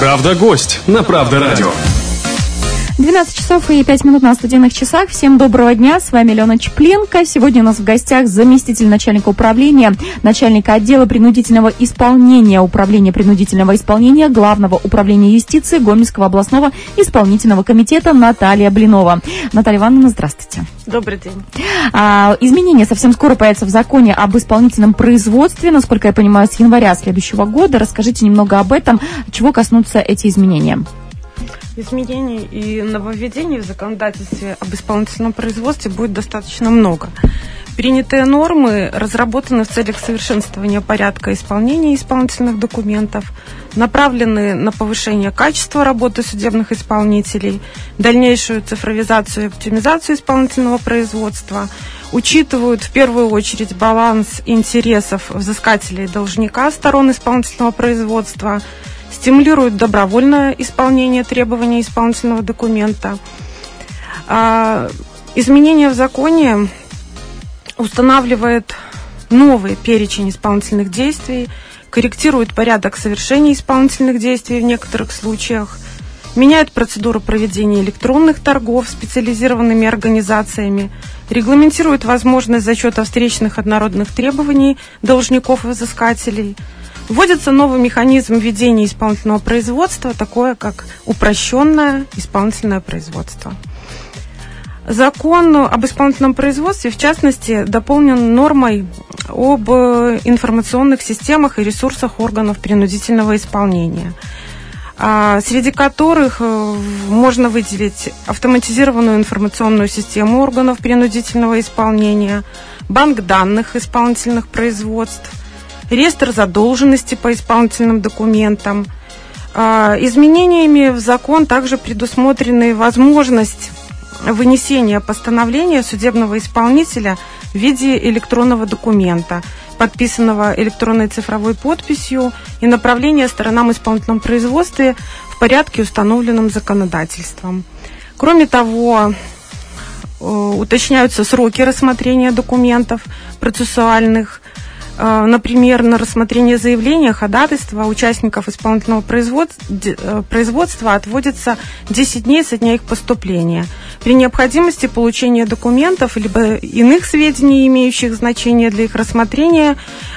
Правда, гость на Правда радио. 12 часов и 5 минут на студийных часах. Всем доброго дня. С вами Алена Чепленко. Сегодня у нас в гостях заместитель начальника управления, начальника отдела принудительного исполнения, управления принудительного исполнения Главного управления юстиции Гомельского областного исполнительного комитета Наталья Блинова. Наталья Ивановна, здравствуйте. Добрый день. Изменения совсем скоро появятся в законе об исполнительном производстве, насколько я понимаю, с января следующего года. Расскажите немного об этом, чего коснутся эти изменения. Изменений и нововведений в законодательстве об исполнительном производстве будет достаточно много. Принятые нормы разработаны в целях совершенствования порядка исполнения исполнительных документов, направлены на повышение качества работы судебных исполнителей, дальнейшую цифровизацию и оптимизацию исполнительного производства, учитывают в первую очередь баланс интересов взыскателя и должника сторон исполнительного производства, стимулируют добровольное исполнение требований исполнительного документа. Изменение в законе устанавливает новый перечень исполнительных действий, корректирует порядок совершения исполнительных действий в некоторых случаях, меняет процедуру проведения электронных торгов специализированными организациями, регламентирует возможность зачета встречных однородных требований должников и взыскателей. Вводится новый механизм ведения исполнительного производства, такое как упрощенное исполнительное производство. Закон об исполнительном производстве, в частности, дополнен нормой об информационных системах и ресурсах органов принудительного исполнения, среди которых можно выделить автоматизированную информационную систему органов принудительного исполнения, банк данных исполнительных производств, реестр задолженности по исполнительным документам. Изменениями в закон также предусмотрены возможность вынесения постановления судебного исполнителя в виде электронного документа, подписанного электронной цифровой подписью, и направление сторонам исполнительном производстве в порядке, установленном законодательством. Кроме того, уточняются сроки рассмотрения документов процессуальных. Например, на рассмотрение заявления, ходатайства участников исполнительного производства отводится 10 дней со дня их поступления. При необходимости получения документов либо иных сведений, имеющих значение для их рассмотрения,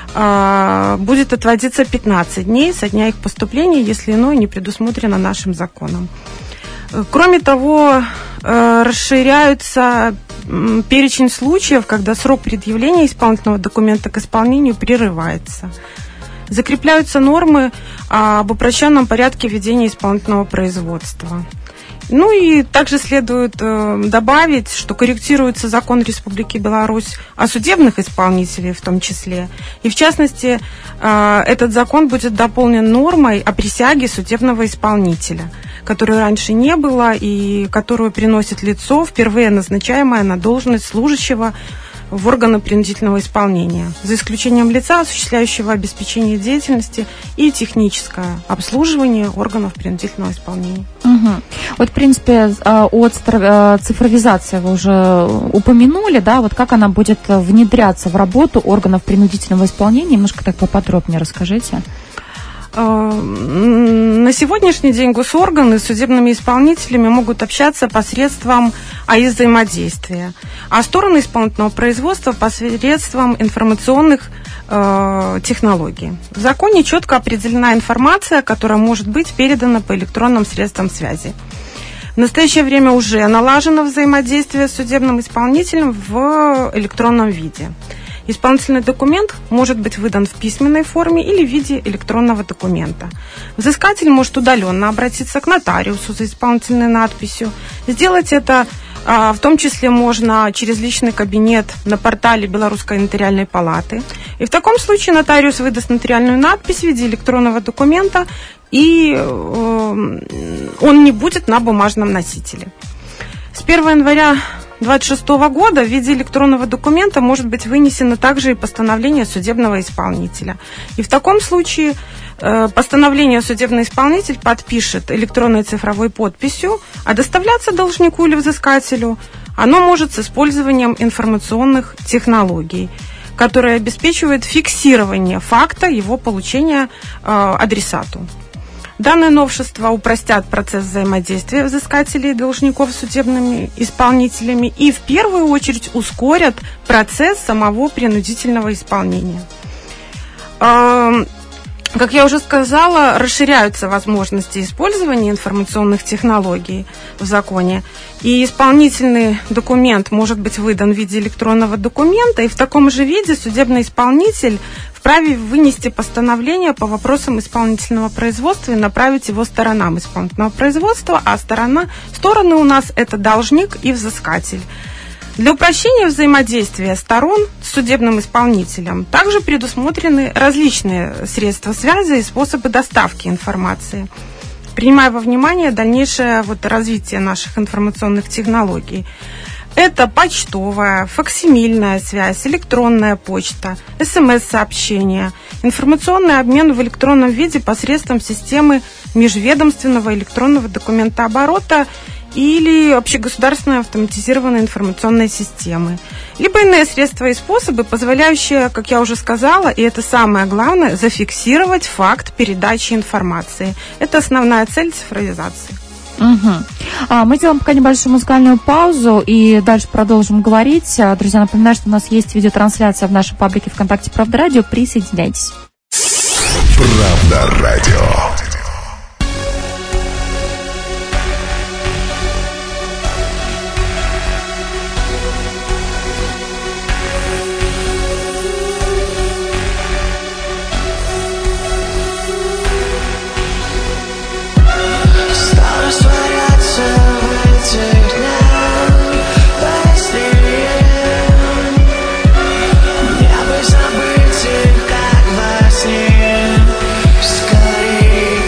будет отводиться 15 дней со дня их поступления, если иное не предусмотрено нашим законом. Кроме того, расширяются перечень случаев, когда срок предъявления исполнительного документа к исполнению прерывается. Закрепляются нормы об упрощенном порядке ведения исполнительного производства. Ну и также следует добавить, что корректируется закон Республики Беларусь о судебных исполнителях в том числе. И в частности, этот закон будет дополнен нормой о присяге судебного исполнителя, которой раньше не было и которую приносит лицо, впервые назначаемое на должность служащего в органы принудительного исполнения, за исключением лица, осуществляющего обеспечение деятельности и техническое обслуживание органов принудительного исполнения. Угу. Вот, в принципе, от цифровизации вы уже упомянули, да, вот как она будет внедряться в работу органов принудительного исполнения, немножко так поподробнее расскажите. На сегодняшний день госорганы с судебными исполнителями могут общаться посредством взаимодействия, а стороны исполнительного производства посредством информационных технологий. В законе четко определена информация, которая может быть передана по электронным средствам связи. В настоящее время уже налажено взаимодействие с судебным исполнителем в электронном виде. Исполнительный документ может быть выдан в письменной форме или в виде электронного документа. Взыскатель может удаленно обратиться к нотариусу за исполнительной надписью. Сделать это в том числе можно через личный кабинет на портале Белорусской нотариальной палаты. И в таком случае нотариус выдаст нотариальную надпись в виде электронного документа, и он не будет на бумажном носителе. С 1 января 2026 года в виде электронного документа может быть вынесено также и постановление судебного исполнителя. И в таком случае постановление судебный исполнитель подпишет электронной цифровой подписью, а доставляться должнику или взыскателю оно может с использованием информационных технологий, которые обеспечивают фиксирование факта его получения адресату. Данные новшества упростят процесс взаимодействия взыскателей и должников с судебными исполнителями и в первую очередь ускорят процесс самого принудительного исполнения. Как я уже сказала, расширяются возможности использования информационных технологий в законе, и исполнительный документ может быть выдан в виде электронного документа, и в таком же виде судебный исполнитель вправе вынести постановление по вопросам исполнительного производства и направить его сторонам исполнительного производства, а стороны у нас это должник и взыскатель. Для упрощения взаимодействия сторон с судебным исполнителем также предусмотрены различные средства связи и способы доставки информации, принимая во внимание дальнейшее развитие наших информационных технологий. Это почтовая, факсимильная связь, электронная почта, СМС-сообщения, информационный обмен в электронном виде посредством системы межведомственного электронного документооборота или общегосударственной автоматизированной информационной системы, либо иные средства и способы, позволяющие, как я уже сказала, и это самое главное, зафиксировать факт передачи информации. Это основная цель цифровизации. Угу. Мы делаем пока небольшую музыкальную паузу и дальше продолжим говорить. Друзья, напоминаю, что у нас есть видеотрансляция в нашей паблике ВКонтакте «Правда радио». Присоединяйтесь. «Правда радио». Забыть их, как во сне. Скорее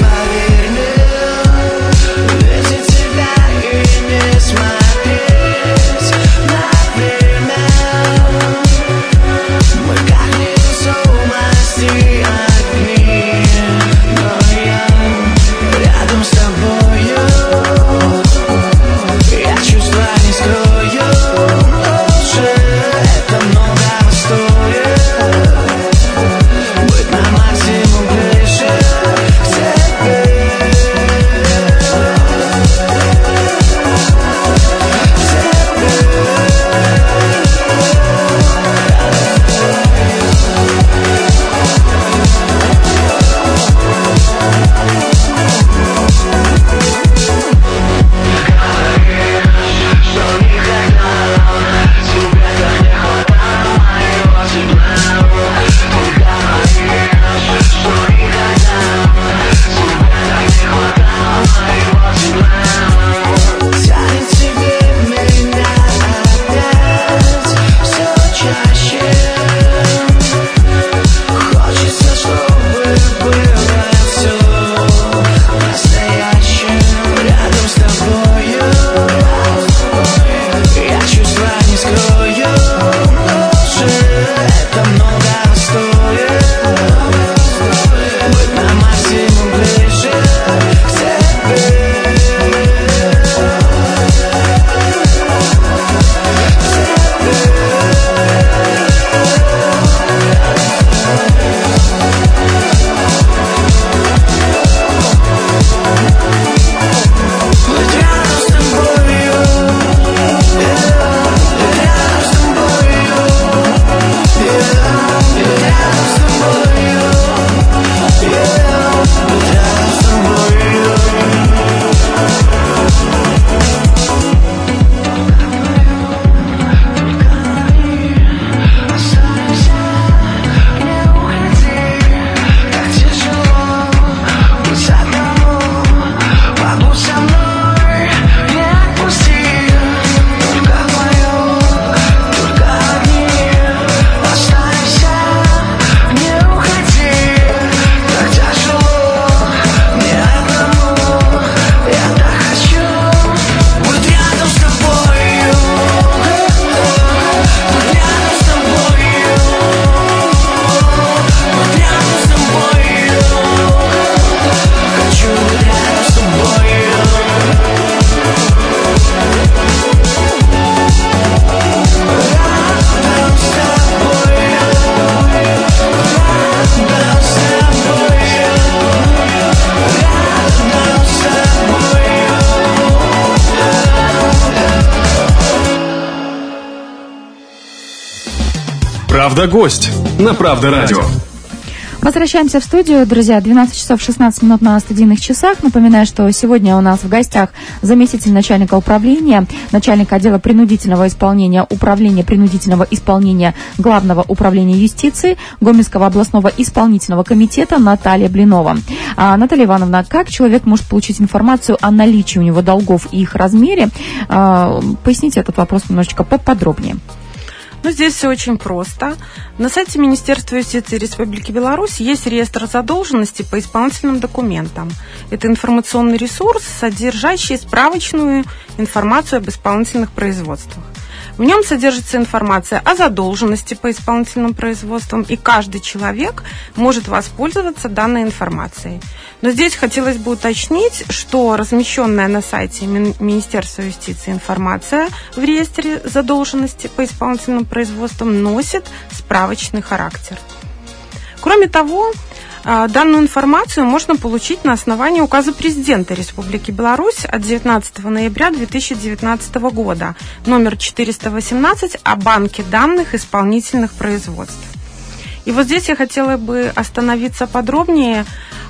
Правда-гость на Правда радио. Возвращаемся в студию, друзья, 12 часов 16 минут на студийных часах. Напоминаю, что сегодня у нас в гостях заместитель начальника управления, начальник отдела принудительного исполнения Управления принудительного исполнения Главного управления юстиции Гомельского областного исполнительного комитета Наталья Блинова. Наталья Ивановна, как человек может получить информацию о наличии у него долгов и их размере? Поясните этот вопрос немножечко поподробнее. Ну, здесь все очень просто. На сайте Министерства юстиции Республики Беларусь есть реестр задолженности по исполнительным документам. Это информационный ресурс, содержащий справочную информацию об исполнительных производствах. В нем содержится информация о задолженности по исполнительным производствам, и каждый человек может воспользоваться данной информацией. Но здесь хотелось бы уточнить, что размещенная на сайте Министерства юстиции информация в реестре задолженности по исполнительным производствам носит справочный характер. Кроме того, данную информацию можно получить на основании указа президента Республики Беларусь от 19 ноября 2019 года, номер 418 о банке данных исполнительных производств. И вот здесь я хотела бы остановиться подробнее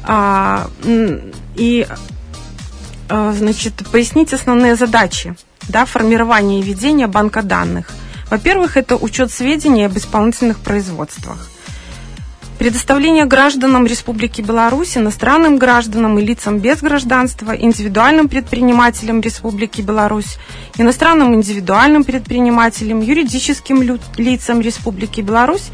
и пояснить основные задачи формирования и ведения банка данных. Во-первых, это учет сведений об исполнительных производствах. Предоставление гражданам Республики Беларусь, иностранным гражданам и лицам без гражданства, индивидуальным предпринимателям Республики Беларусь, иностранным индивидуальным предпринимателям, юридическим лицам Республики Беларусь,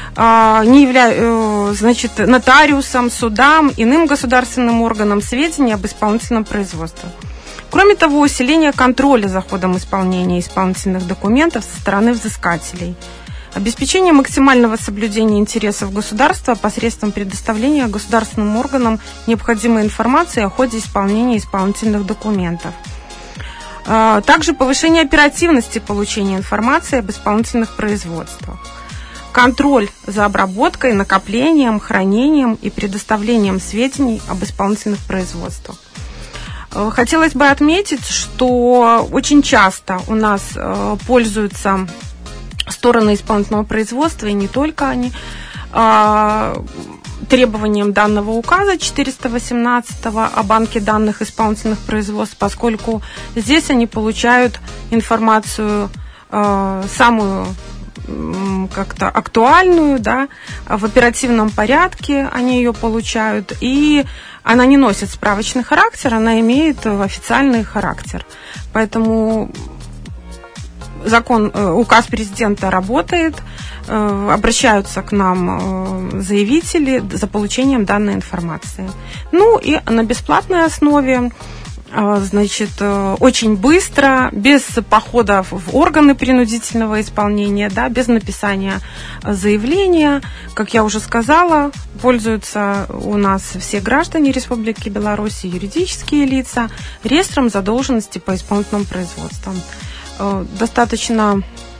нотариусам, судам, иным государственным органам сведений об исполнительном производстве. Кроме того, усиление контроля за ходом исполнения исполнительных документов со стороны взыскателей. Обеспечение максимального соблюдения интересов государства посредством предоставления государственным органам необходимой информации о ходе исполнения исполнительных документов. Также повышение оперативности получения информации об исполнительных производствах. Контроль за обработкой, накоплением, хранением и предоставлением сведений об исполнительных производствах. Хотелось бы отметить, что очень часто у нас пользуются стороны исполнительного производства, и не только они, требованиям данного указа 418 о банке данных исполнительных производств, поскольку здесь они получают информацию самую как-то актуальную, в оперативном порядке они ее получают, и она не носит справочный характер, она имеет официальный характер. Поэтому указ президента работает, обращаются к нам заявители за получением данной информации. Ну и на бесплатной основе, очень быстро, без походов в органы принудительного исполнения, без написания заявления, как я уже сказала, пользуются у нас все граждане Республики Беларусь, юридические лица, реестром задолженности по исполнительным производствам. Достаточно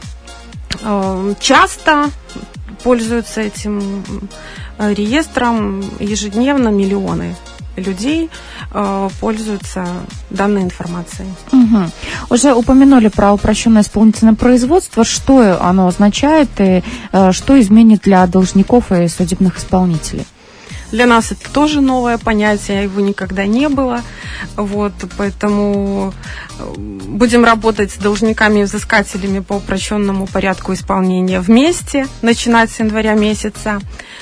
часто пользуются этим реестром, ежедневно миллионы людей пользуются данной информацией. Угу. Уже упомянули про упрощенное исполнительное производство. Что оно означает и что изменит для должников и судебных исполнителей? Для нас это тоже новое понятие, его никогда не было. Поэтому будем работать с должниками и взыскателями по упрощенному порядку исполнения вместе, начинать с января месяца.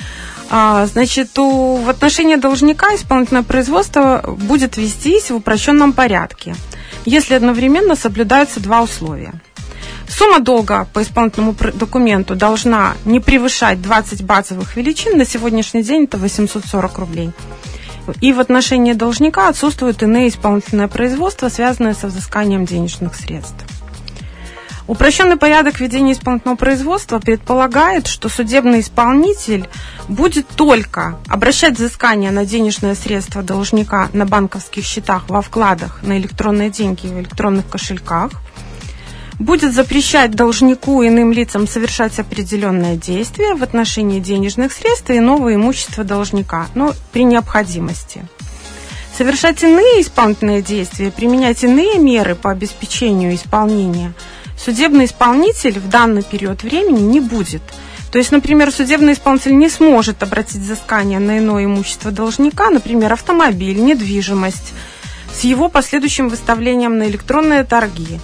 В отношении должника исполнительное производство будет вестись в упрощенном порядке, если одновременно соблюдаются два условия. Сумма долга по исполнительному документу должна не превышать 20 базовых величин, на сегодняшний день это 840 рублей. И в отношении должника отсутствуют иные исполнительные производства, связанные со взысканием денежных средств. Упрощенный порядок ведения исполнительного производства предполагает, что судебный исполнитель будет только обращать взыскание на денежные средства должника на банковских счетах, во вкладах, на электронные деньги в электронных кошельках, будет запрещать должнику и иным лицам совершать определенные действия в отношении денежных средств и иного имущества должника, но при необходимости. Совершать иные исполнительные действия, применять иные меры по обеспечению исполнения судебный исполнитель в данный период времени не будет. То есть, например, судебный исполнитель не сможет обратить взыскание на иное имущество должника, например, автомобиль, недвижимость, с его последующим выставлением на электронные торги.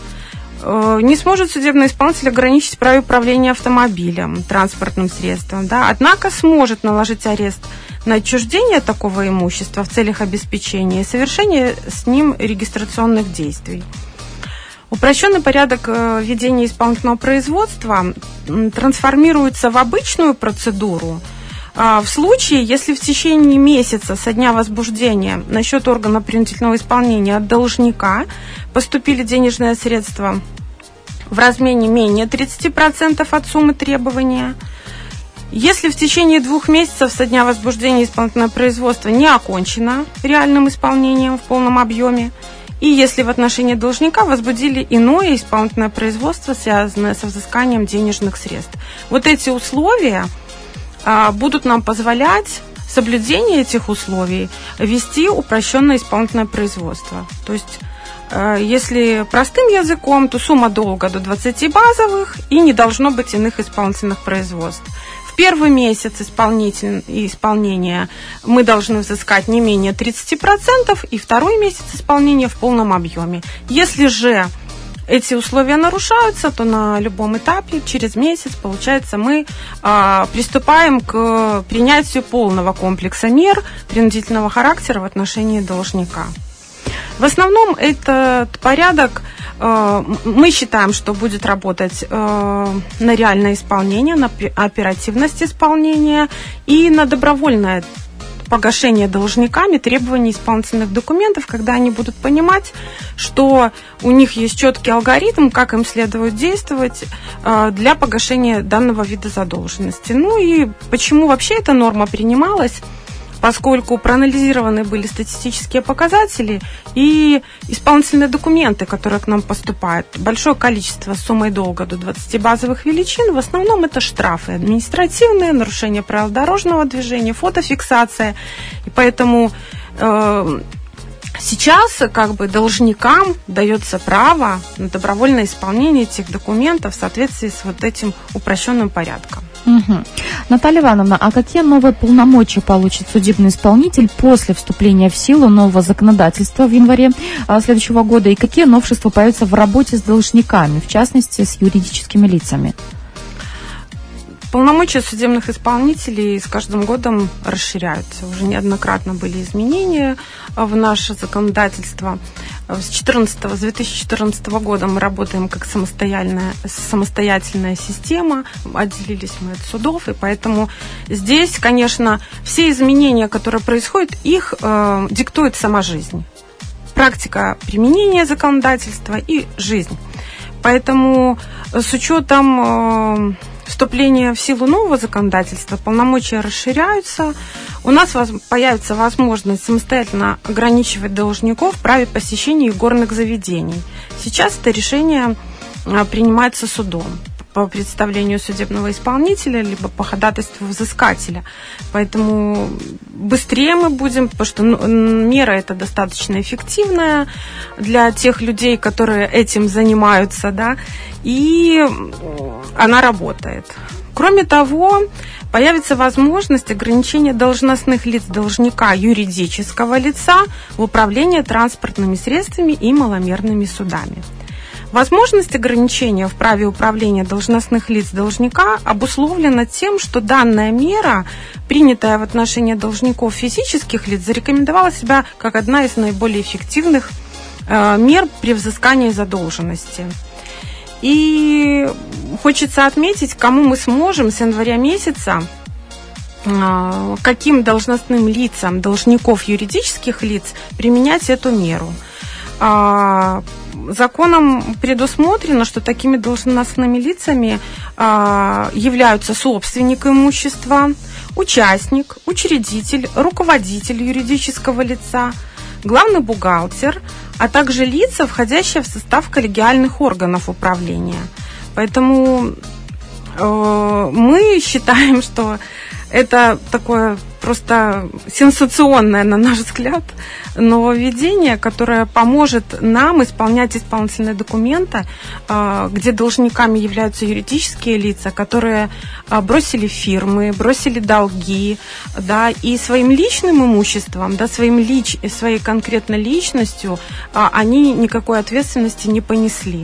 Не сможет судебный исполнитель ограничить право управления автомобилем, транспортным средством, да, однако сможет наложить арест на отчуждение такого имущества в целях обеспечения и совершения с ним регистрационных действий. Упрощенный порядок ведения исполнительного производства трансформируется в обычную процедуру в случае, если в течение месяца со дня возбуждения на счет органа принудительного исполнения от должника поступили денежные средства в размере менее 30% от суммы требования. Если в течение 2 месяцев со дня возбуждения исполнительного производства не окончено реальным исполнением в полном объеме, и если в отношении должника возбудили иное исполнительное производство, связанное со взысканием денежных средств. Вот эти условия будут нам позволять соблюдение этих условий вести упрощенное исполнительное производство. То есть, если простым языком, то сумма долга до 20 базовых и не должно быть иных исполнительных производств. В первый месяц исполнения мы должны взыскать не менее 30%, и второй месяц исполнения в полном объеме. Если же эти условия нарушаются, то на любом этапе, через месяц, получается, мы приступаем к принятию полного комплекса мер принудительного характера в отношении должника. В основном этот порядок мы считаем, что будет работать на реальное исполнение, на оперативность исполнения и на добровольное погашение должниками требований исполнительных документов, когда они будут понимать, что у них есть четкий алгоритм, как им следует действовать для погашения данного вида задолженности. Ну и почему вообще эта норма принималась? Поскольку проанализированы были статистические показатели и исполнительные документы, которые к нам поступают. Большое количество с суммой долга до 20 базовых величин. В основном это штрафы административные, нарушение правил дорожного движения, фотофиксация. И поэтому сейчас должникам дается право на добровольное исполнение этих документов в соответствии с вот этим упрощенным порядком. Угу. Наталья Ивановна, а какие новые полномочия получит судебный исполнитель после вступления в силу нового законодательства в январе следующего года? И какие новшества появятся в работе с должниками, в частности, с юридическими лицами? Полномочия судебных исполнителей с каждым годом расширяются. Уже неоднократно были изменения в наше законодательство. С 2014 года мы работаем как самостоятельная система, отделились мы от судов, и поэтому здесь, конечно, все изменения, которые происходят, их диктует сама жизнь. Практика применения законодательства и жизнь. Поэтому с учетом вступления в силу нового законодательства полномочия расширяются. У нас появится возможность самостоятельно ограничивать должников в праве посещения игорных заведений. Сейчас это решение принимается судом по представлению судебного исполнителя, либо по ходатайству взыскателя. Поэтому быстрее мы будем, потому что мера эта достаточно эффективная для тех людей, которые этим занимаются, да, и она работает. Кроме того, появится возможность ограничения должностных лиц должника юридического лица в управлении транспортными средствами и маломерными судами. Возможность ограничения в праве управления должностных лиц должника обусловлена тем, что данная мера, принятая в отношении должников физических лиц, зарекомендовала себя как одна из наиболее эффективных мер при взыскании задолженности. И хочется отметить, кому мы сможем с января месяца, каким должностным лицам должников юридических лиц применять эту меру. Законом предусмотрено, что такими должностными лицами являются собственник имущества, участник, учредитель, руководитель юридического лица, главный бухгалтер, а также лица, входящие в состав коллегиальных органов управления. Поэтому мы считаем, что это такое просто сенсационное, на наш взгляд, нововведение, которое поможет нам исполнять исполнительные документы, где должниками являются юридические лица, которые бросили фирмы, бросили долги, да, и своим личным имуществом, да, своей конкретной личностью они никакой ответственности не понесли.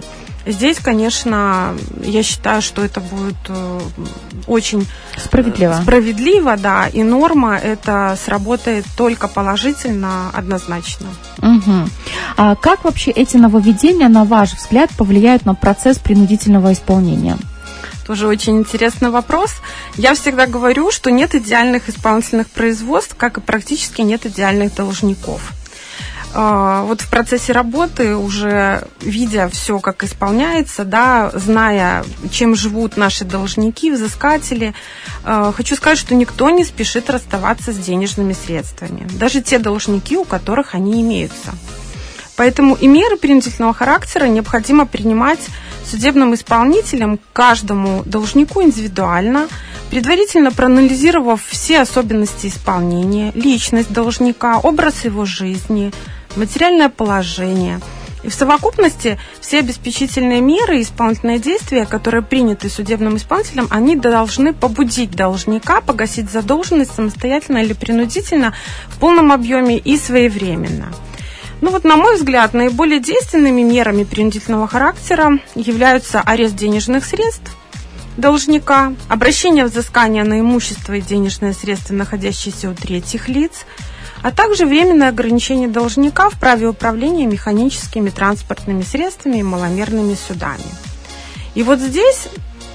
Здесь, я считаю, что это будет очень справедливо, да, и норма это сработает только положительно, однозначно. Угу. А как вообще эти нововведения, на ваш взгляд, повлияют на процесс принудительного исполнения? Тоже очень интересный вопрос. Я всегда говорю, что нет идеальных исполнительных производств, как и практически нет идеальных должников. Вот в процессе работы, уже видя все, как исполняется, да, зная, чем живут наши должники, взыскатели, хочу сказать, что никто не спешит расставаться с денежными средствами, даже те должники, у которых они имеются. Поэтому и меры принудительного характера необходимо принимать судебным исполнителям, каждому должнику индивидуально, предварительно проанализировав все особенности исполнения, личность должника, образ его жизни, материальное положение. И в совокупности все обеспечительные меры и исполнительные действия, которые приняты судебным исполнителем, они должны побудить должника погасить задолженность самостоятельно или принудительно в полном объеме и своевременно. На мой взгляд, наиболее действенными мерами принудительного характера являются арест денежных средств должника, обращение взыскания на имущество и денежные средства, находящиеся у третьих лиц, а также временное ограничение должника в праве управления механическими транспортными средствами и маломерными судами. И вот здесь,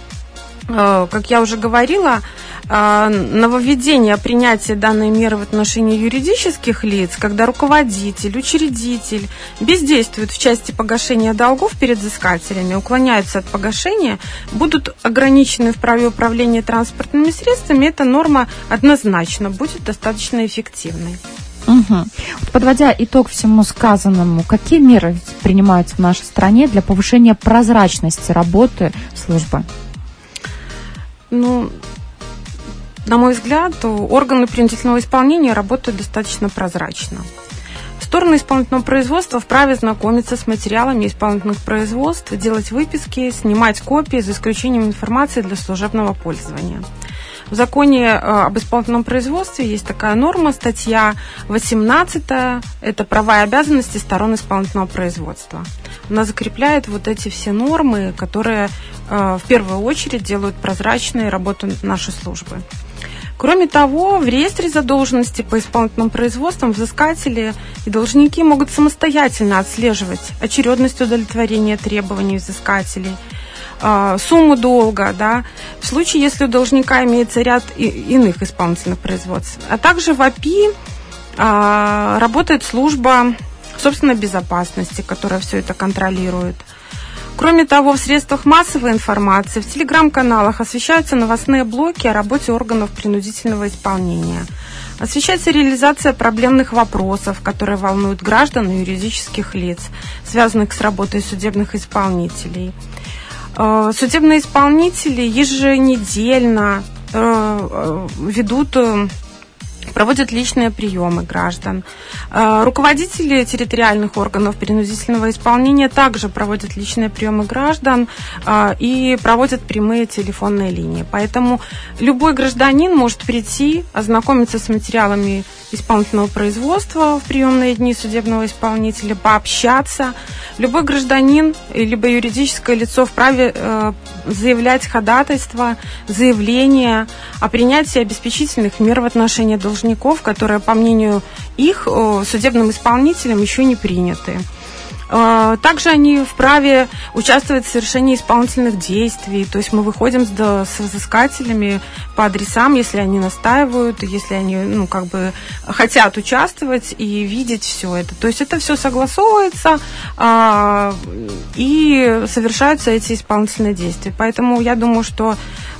как я уже говорила, нововведение принятия данной меры в отношении юридических лиц, когда руководитель, учредитель бездействуют в части погашения долгов перед взыскателями, уклоняются от погашения, будут ограничены в праве управления транспортными средствами, эта норма однозначно будет достаточно эффективной. Угу. Подводя итог всему сказанному, какие меры принимаются в нашей стране для повышения прозрачности работы службы? На мой взгляд, органы принудительного исполнения работают достаточно прозрачно. Стороны исполнительного производства вправе знакомиться с материалами исполнительных производств, делать выписки, снимать копии, за исключением информации для служебного пользования. В законе об исполнительном производстве есть такая норма, статья 18, это права и обязанности сторон исполнительного производства. Она закрепляет вот эти все нормы, которые в первую очередь делают прозрачной работу нашей службы. Кроме того, в реестре задолженности по исполнительным производствам взыскатели и должники могут самостоятельно отслеживать очередность удовлетворения требований взыскателей, сумму долга, да, в случае, если у должника имеется ряд иных исполнительных производств. А также в АПИ работает служба собственной безопасности, которая все это контролирует. Кроме того, в средствах массовой информации, в телеграм-каналах освещаются новостные блоки о работе органов принудительного исполнения. Освещается реализация проблемных вопросов, которые волнуют граждан и юридических лиц, связанных с работой судебных исполнителей. Судебные исполнители еженедельно проводят личные приемы граждан. Руководители территориальных органов принудительного исполнения также проводят личные приемы граждан и проводят прямые телефонные линии. Поэтому любой гражданин может прийти, ознакомиться с материалами исполнительного производства в приемные дни судебного исполнителя, пообщаться. Любой гражданин, либо юридическое лицо вправе заявлять ходатайство, заявление о принятии обеспечительных мер в отношении должников, которые, по мнению их, судебным исполнителем еще не приняты. Также они вправе участвовать в совершении исполнительных действий, то есть мы выходим с взыскателями по адресам, если они настаивают, если они хотят участвовать и видеть все это. То есть это все согласовывается и совершаются эти исполнительные действия. Поэтому я думаю, что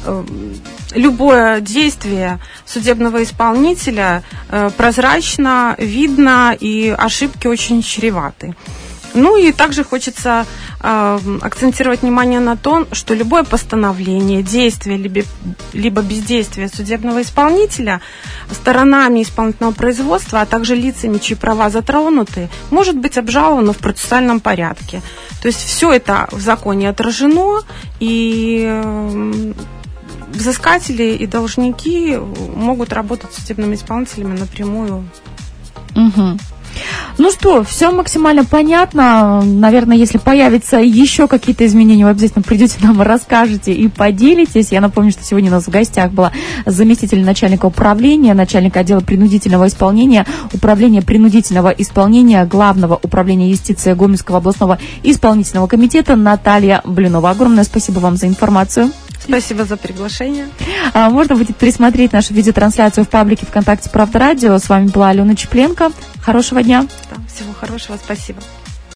любое действие судебного исполнителя прозрачно, видно, и ошибки очень чреваты. Ну и также хочется акцентировать внимание на том, что любое постановление, действие либо бездействие судебного исполнителя сторонами исполнительного производства, а также лицами, чьи права затронуты, может быть обжаловано в процессуальном порядке. То есть все это в законе отражено, и взыскатели и должники могут работать с судебными исполнителями напрямую. Угу. Ну что, все максимально понятно. Наверное, если появятся еще какие-то изменения, вы обязательно придете нам, расскажете и поделитесь. Я напомню, что сегодня у нас в гостях была заместитель начальника управления, начальник отдела принудительного исполнения, управления принудительного исполнения Главного управления юстиции Гомельского областного исполнительного комитета Наталья Блинова. Огромное спасибо вам за информацию. Спасибо за приглашение. Можно будет пересмотреть нашу видеотрансляцию в паблике ВКонтакте «Правда Радио». С вами была Алена Чепленко. Хорошего дня. Да, всего хорошего. Спасибо.